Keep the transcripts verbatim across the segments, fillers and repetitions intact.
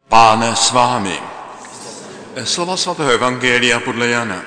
Pán s vámi. Slova svatého evangelia podle Jana.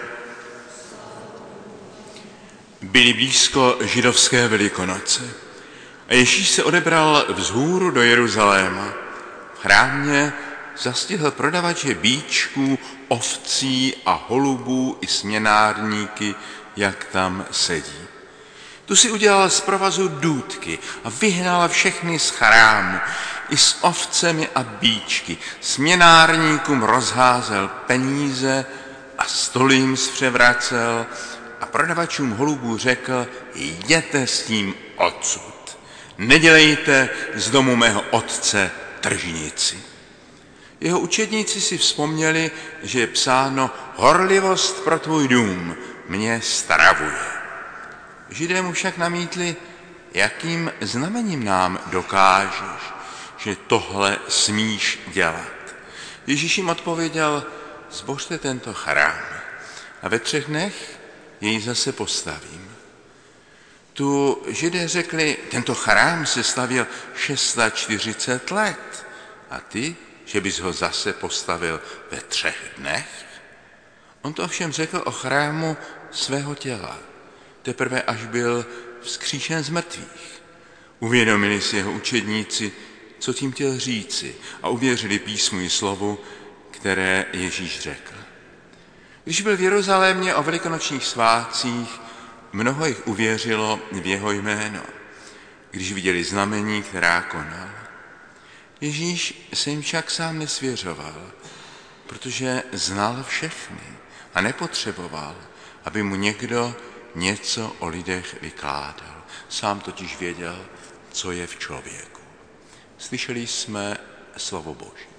Byly blízko židovské Velikonoce a Ježíš se odebral vzhůru do Jeruzaléma. V chrámě zastihl prodavače býčků, ovcí a holubů i směnárníky, jak tam sedí. Tu si udělal z provazu důtky a vyhnal všechny z chrámu, i s ovcemi a býčky. Směnárníkům rozházel peníze a stoly jim zpřevracel a prodavačům holubů řekl: jděte s tím odsud, nedělejte z domu mého otce tržnici. Jeho učedníci si vzpomněli, že je psáno: horlivost pro tvůj dům mě stravuje. Židé mu však namítli: jakým znamením nám dokážeš, že tohle smíš dělat? Ježíš jim odpověděl: zbořte tento chrám a ve třech dnech jej zase postavím. Tu Židé řekli: tento chrám se stavěl čtyřicet šest let a ty, že bys ho zase postavil ve třech dnech? On to ovšem řekl o chrámu svého těla, teprve až byl vzkříšen z mrtvých. Uvědomili si jeho učedníci, co tím chtěl říci, a uvěřili písmu i slovu, které Ježíš řekl. Když byl v Jeruzalémě o velikonočních svátcích, mnoho jich uvěřilo v jeho jméno, když viděli znamení, která konal. Ježíš se jim však sám nesvěřoval, protože znal všechny a nepotřeboval, aby mu někdo něco o lidech vykládal. Sám totiž věděl, co je v člověku. Slyšeli jsme slovo Boží.